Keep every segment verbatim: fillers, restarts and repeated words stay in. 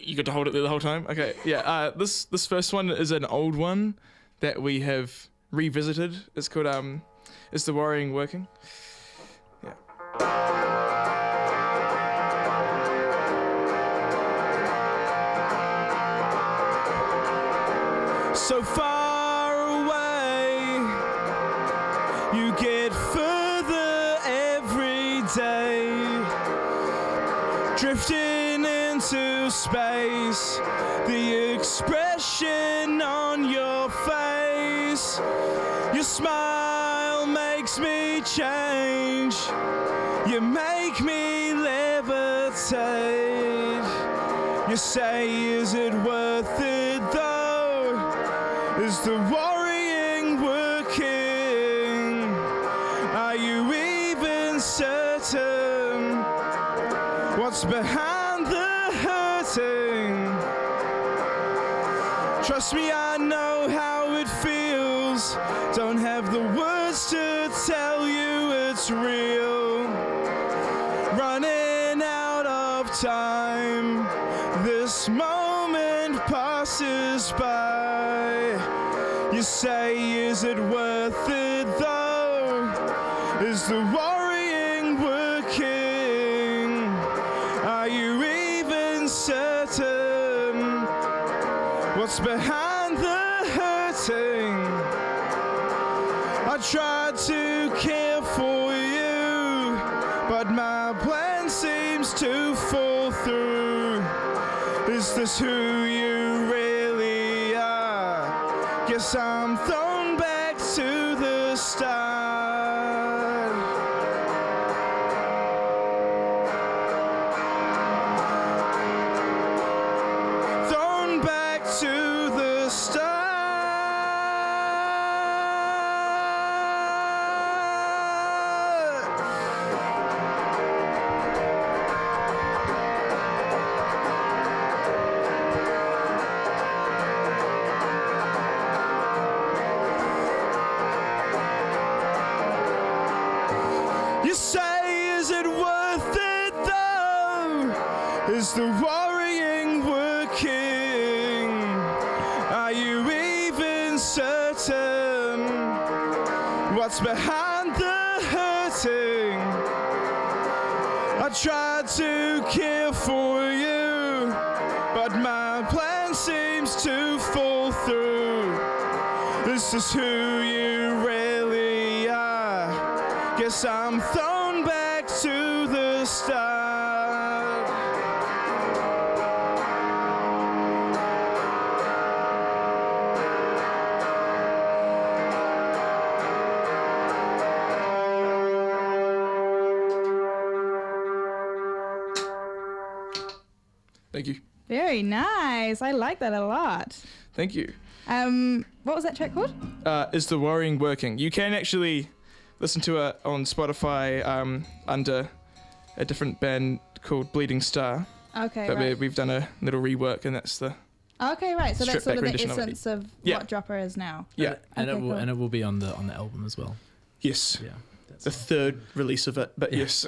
You got to hold it there the whole time? Okay, yeah. Uh, this this first one is an old one that we have revisited. It's called um, Is the Worrying Working? Yeah. So far away, you get further every day, drifting into space, the expression on your face, your smile makes me change, you make me levitate, you say, is it worth it though, is the worrying working, are you even certain what's behind the hurting? Trust me, I know how it feels. Don't have the words to tell you it's real. Running out of time. This moment passes by. You say, is it worth it though? Is the worrying working? Are you even certain what's behind the hurting? I tried to care for you, but my plan seems to fall through. Is this who you really are? Guess I'm thrown back to the start. Thrown back to the start. You say, is it worth it though? Is the worrying working? Are you even certain what's behind the hurting? I tried to care for you, but my plan seems to fall through. This is who you really are. Guess I'm thrown back to the start. Thank you. Very nice. I like that a lot. Thank you. Um, what was that track called? Uh, Is the Worrying Working? You can actually listen to it on Spotify um, under a different band called Bleeding Star. Okay, but we, right. we've done a little rework, and that's the Okay, right. So that's stripped back sort of the rendition of it. essence of, Yeah. what Dropper is now. yeah. And, Okay, it will cool. and it will be on the on the album as well. Yes. Yeah. That's The third release of it, but Yeah. yes.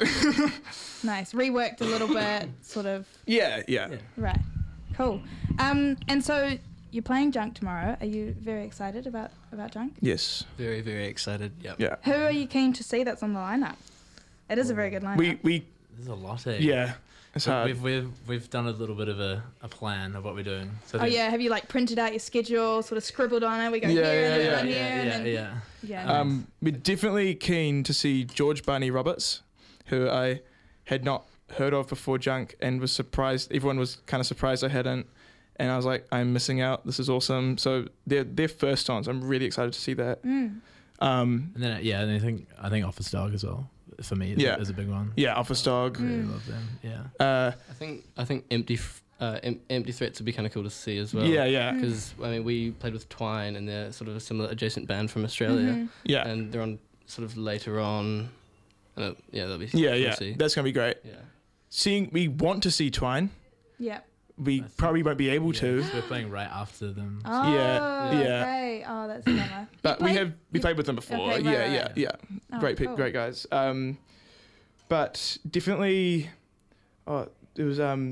Nice. Reworked a little bit, sort of. yeah, yeah. Yeah. Right. Cool. Um, and so you're playing Junk tomorrow. Are you very excited about, about Junk? Yes. Very, very excited. Yep. Yeah. Who are you keen to see that's on the lineup? It is a very good lineup. We we There's a lot. Eh? yeah. It's We- hard. We've we've we've done a little bit of a, a plan of what we're doing. So Oh there's- yeah, have you like printed out your schedule, sort of scribbled on it? We go Yeah, here yeah, and yeah. then yeah, here yeah, and yeah, then yeah. yeah. Um, we're definitely keen to see George Barney Roberts, who I had not heard of before Junk, and was surprised. Everyone was kind of surprised I hadn't, and I was like, I'm missing out. This is awesome. So they're they're first times. I'm really excited to see that. Mm. Um, And then uh, yeah, and I think I think Office Dog as well for me is, Yeah. is a big one. yeah, Office Dog. Really Mm. love them. Yeah. Uh, I think I think empty f- uh, em- empty threats would be kind of cool to see as well. yeah, yeah, Mm. Because I mean, we played with Twine, and they're sort of a similar adjacent band from Australia, Mhm. yeah, and they're on sort of later on. And it, yeah, that'll be yeah, cool yeah. to see. That's gonna be great. Yeah. Seeing, we want to see Twine. Yeah. We I think- probably won't be able Yeah, to, 'cause we're playing right after them. Oh, Yeah, yeah. okay. Oh, that's a bummer. but You we played- have we you- played with them before. Okay, right, yeah, right, yeah, right. yeah. Oh, great, pe- cool. great guys. Um, but definitely, oh, it was um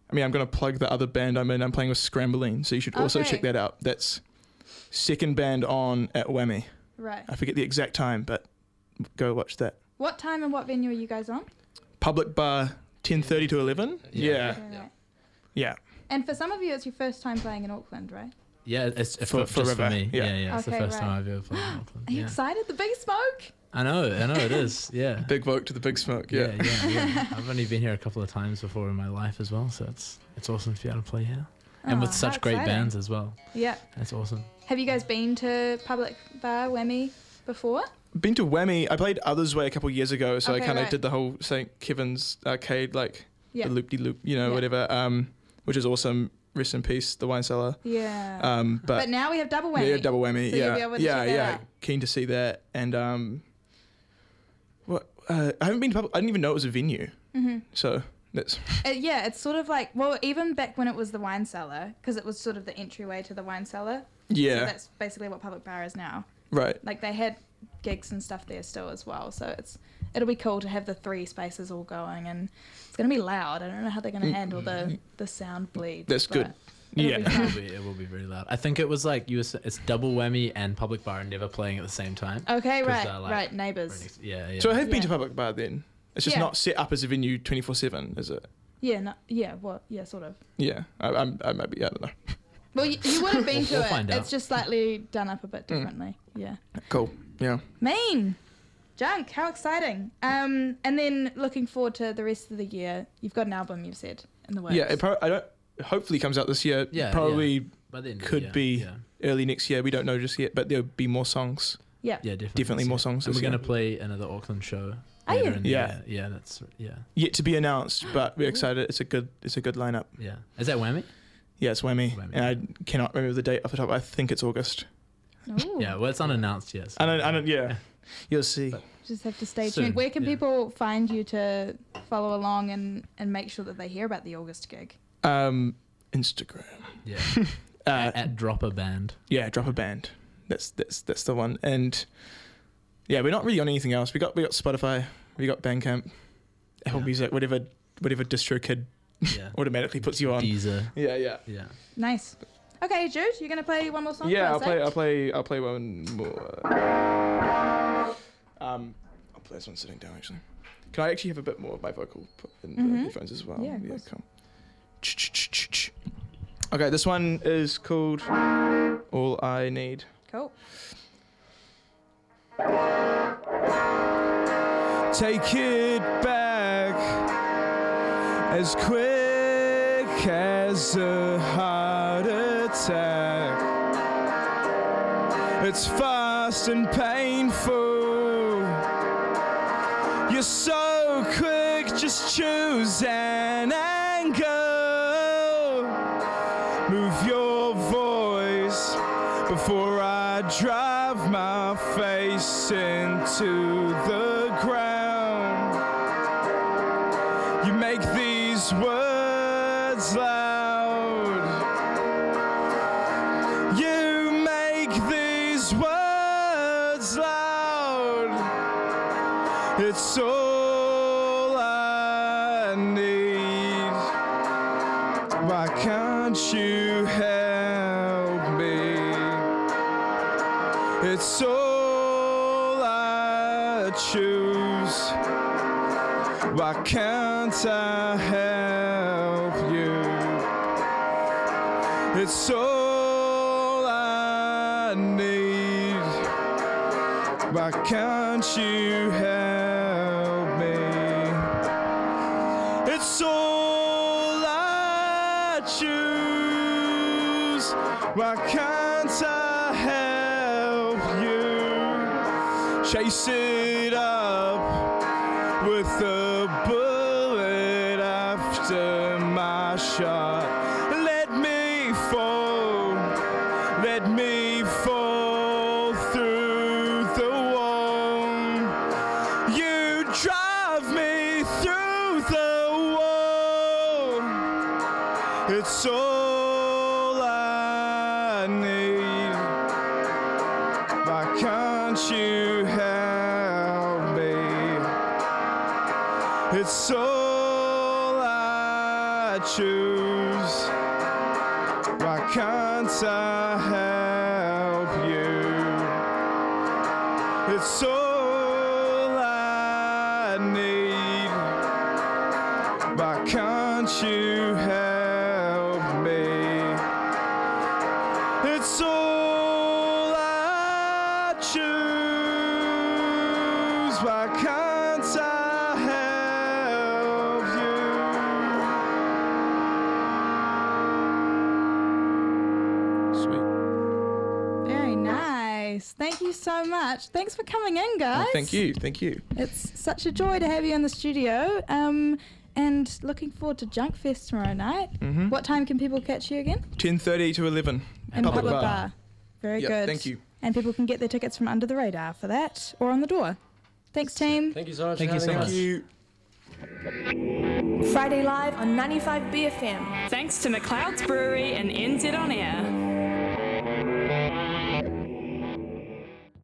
I mean, I'm going to plug the other band I'm in. I'm playing with Scrambling, so you should also Okay. check that out. That's second band on at Whammy. Right. I forget the exact time, but go watch that. What time and what venue are you guys on? Public bar, ten thirty to eleven. Yeah. Yeah. Okay, Yeah. right. Yeah. And for some of you, it's your first time playing in Auckland, right? Yeah, it's For- for, for just for River, me. yeah. Yeah, yeah. It's the Okay, first right. time I've ever played in Auckland. Are you Yeah. excited? The big smoke? I know, I know it is. Yeah. Big vote to the big smoke. Yeah. yeah, yeah, yeah. I've only been here a couple of times before in my life as well, so it's it's awesome to be able to play here. And Oh, with how such great exciting. bands as well. Yeah. That's awesome. Have you guys been to Public Bar, Whammy, before? Been to Whammy. I played Others Way a couple of years ago, so Okay, I kind of right. did the whole Saint Kevin's arcade, like Yeah. the loop-de-loop, you know, Yeah. whatever, um, which is awesome. Rest in peace, the wine cellar. Yeah. Um, but, but now we have double whammy. yeah, double whammy. So you'll yeah, be able to yeah, check that yeah. out. Keen to see that. And um, what? Uh, I haven't been to public. I didn't even know it was a venue. hmm So that's Uh, yeah, it's sort of like, well, even back when it was the wine cellar, because it was sort of the entryway to the wine cellar. So yeah, that's basically what Public Bar is now. right. Like they had gigs and stuff there still as well. So it's it'll be cool to have the three spaces all going, and it's gonna be loud. I don't know how they're gonna Mm. handle the the sound bleed. That's good. but it'll Yeah. be It fun. will be, it will be very loud. I think it was like you were, s- it's double whammy and Public Bar never playing at the same time. Okay, 'Cause right, they're, like, right, Right neighbours. next- Yeah, yeah. So I have been Yeah. to public bar then. It's just Yeah. not set up as a venue twenty-four seven, is it? Yeah, no, yeah, well, yeah, sort of. Yeah, I, I'm, I might be. I don't know. Well, you, you would have been We'll- to we'll it. find It's out. just slightly done up a bit Mm. differently. Yeah. Cool. Yeah. Mean. Junk, how exciting. Um, and then looking forward to the rest of the year. You've got an album, you've said, in the works. Yeah. It pro- I don't. Hopefully comes out this year. Yeah, Probably By the end of the could year, be Yeah, early next year. We don't know just yet, but there'll be more songs. yeah. yeah definitely. Definitely more songs And this we're going year. to play another Auckland show. Are later you? in the Yeah. year. Yeah, that's, yeah, Yet to be announced, but we're excited. It's a good. It's a good lineup. yeah. Is that whammy? Yeah, it's Whammy, Whammy. and I cannot remember the date off the top. I think it's August. Ooh. Yeah, well, it's unannounced yet. so- I don't. I don't. Yeah, you'll see. But- Just have to stay Soon, tuned. Where can yeah. people find you to follow along and, and make sure that they hear about the August gig? Um, Instagram. Yeah. Uh, at, at Drop a Band. yeah, drop a band. That's that's that's the one. And yeah, we're not really on anything else. We got we got Spotify. We got Bandcamp, Apple Yeah. Music, whatever whatever DistroKid Yeah. automatically puts you on. Deezer. Yeah, yeah. Yeah. Nice. Okay, Jude, you're going to play one more song Yeah, for I'll us, play. eh? I'll play. I'll play one more. Um, I'll play this one sitting down. Actually, can I actually have a bit more of my vocal put in the Mhm. headphones as well? Yeah, of course. cool. Okay, this one is called "All I Need." Cool. Take it back as quick as a heart attack. It's fast and painful. You're so quick, just choose an angle. Move your voice before I drive my face into the ground. You make these words loud. You make these words loud. It's all I need. Why can't you help me? It's all I choose. Why can't I help you? It's all I need. Why can't you help me? It's all I choose. Why can't I help you? Chase it up with a bullet after my shot. Let me fall, let me fall through the wall. You drive me through the wall. It's all I need. Why can't you help me? It's all I choose? Why can't I help you? It's all I need. Why can't you help me? It's all I choose. Why can't I help you? Sweet. Very nice. Thank you so much. Thanks for coming in, guys. Oh, thank you. Thank you. It's such a joy to have you in the studio. Um, and looking forward to Junkfest tomorrow night. Mm-hmm. What time can people catch you again? ten thirty to eleven. In Public Public bar. Bar. Very Yep, good. thank you. And people can get their tickets from Under the Radar for that or on the door. Thanks, team. Thank you so much Thank for you so having much. us. Thank you. Friday Live on ninety-five B F M. Thanks to McLeod's Brewery and N Z On Air.